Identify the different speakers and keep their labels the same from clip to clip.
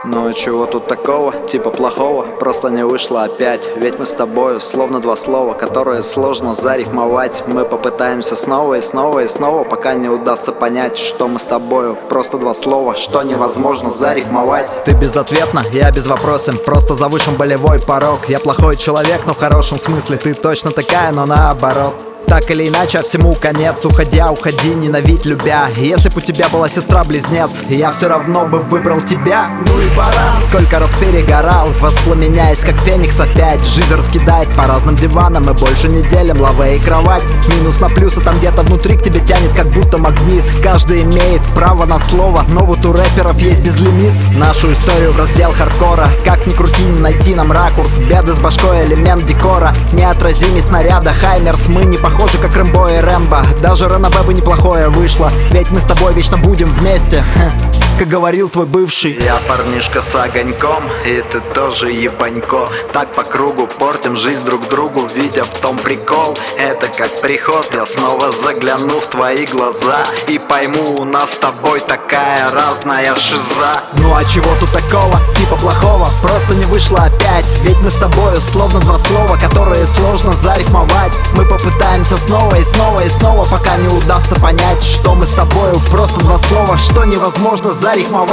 Speaker 1: Ну и чего тут такого, типа плохого, просто не вышло опять. Ведь мы с тобою словно два слова, которые сложно зарифмовать. Мы попытаемся снова и снова и снова, пока не удастся понять, что мы с тобою просто два слова, что невозможно зарифмовать.
Speaker 2: Ты безответна, я безвопросен, просто завышен болевой порог. Я плохой человек, но в хорошем смысле. Ты точно такая, но наоборот. Так или иначе, а всему конец. Уходя, уходи, ненавидь, любя. Если б у тебя была сестра-близнец, я все равно бы выбрал тебя. Ну и пора. Сколько раз перегорал, воспламеняясь, как феникс опять. Жизнь раскидает по разным диванам, мы больше не делим лаве и кровать. Минус на плюс, и там где-то внутри к тебе тянет, как будто магнит. Каждый имеет право на слово, но вот у рэперов есть безлимит. Нашу историю в раздел хардкора. Как ни крути, не найти нам ракурс. Беды с башкой, элемент декора. Неотразимый снаряда, Хаймерс. Мы не похожи, как Рэмбо и Рэмбо. Даже Ранобэ бы неплохое вышло, ведь мы с тобой вечно будем вместе. Как говорил твой бывший.
Speaker 1: Я парнишка с огоньком, и ты тоже ебанько. Так по кругу портим жизнь друг другу, видя в том прикол. Это как приход, я снова загляну в твои глаза и пойму, у нас с тобой такая разная шиза.
Speaker 2: Ну а чего тут такого, типа плохого, просто не вышло опять. Ведь мы с тобою словно два слова, которые сложно зарифмовать. Мы попытаемся снова и снова и снова, пока не удастся понять, что мы с тобою просто два слова, что невозможно зарифмовать.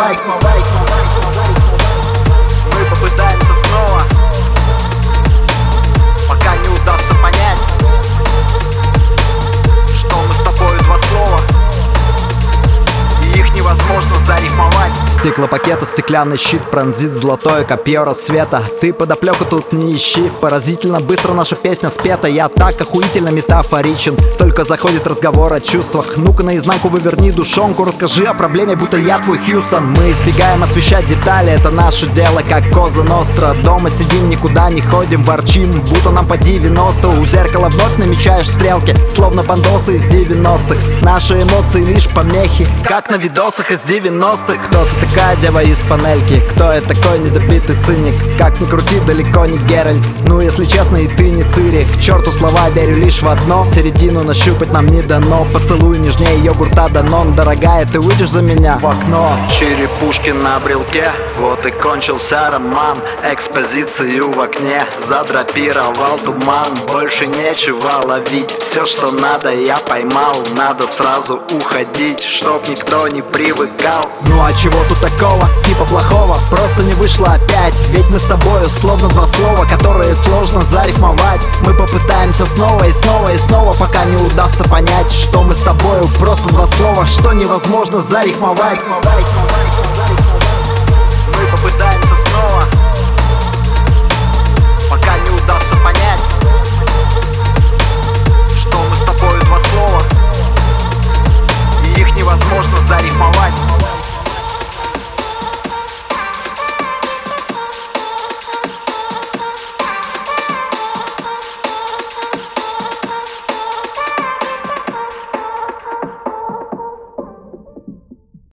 Speaker 1: Мы попытаемся снова, пока не удастся понять, что мы с тобой два слова, и их невозможно зарифмовать.
Speaker 2: Стеклопакета, стеклянный щит пронзит золотое копье рассвета. Ты подоплеку тут не ищи, поразительно быстро наша песня спета. Я так охуительно метафоричен, только заходит разговор о чувствах. Ну-ка наизнанку выверни душонку, расскажи о проблеме, будто я твой Хьюстон. Мы избегаем освещать детали, это наше дело, как Коза Ностра. Дома сидим, никуда не ходим, ворчим, будто нам по 90. У зеркала вновь намечаешь стрелки, словно бандосы из 90-х. Наши эмоции лишь помехи, как на видосах из 90-х. Кто ты такая дева из панельки? Кто я такой недобитый циник? Как ни крути, далеко не Геральт. Ну если честно, и ты не Цири. К черту слова, верю лишь в одно. Середину нащупать нам не дано. Поцелуй нежнее йогурта Данон. Дорогая, ты выйдешь за меня в окно?
Speaker 1: Черепушки на брелке, вот и кончился роман. Экспозицию в окне задрапировал туман. Больше нечего ловить, все что надо я поймал. Надо сразу уходить, чтоб никто не привыкал.
Speaker 2: Ну а чего тут такого, типа плохого, просто не вышло опять. Ведь мы с тобою словно два слова, которые сложно зарифмовать. Мы попытаемся снова и снова и снова, пока не удастся понять, что мы с тобою просто два слова, что невозможно зарифмовать.
Speaker 1: Мы попытаемся снова,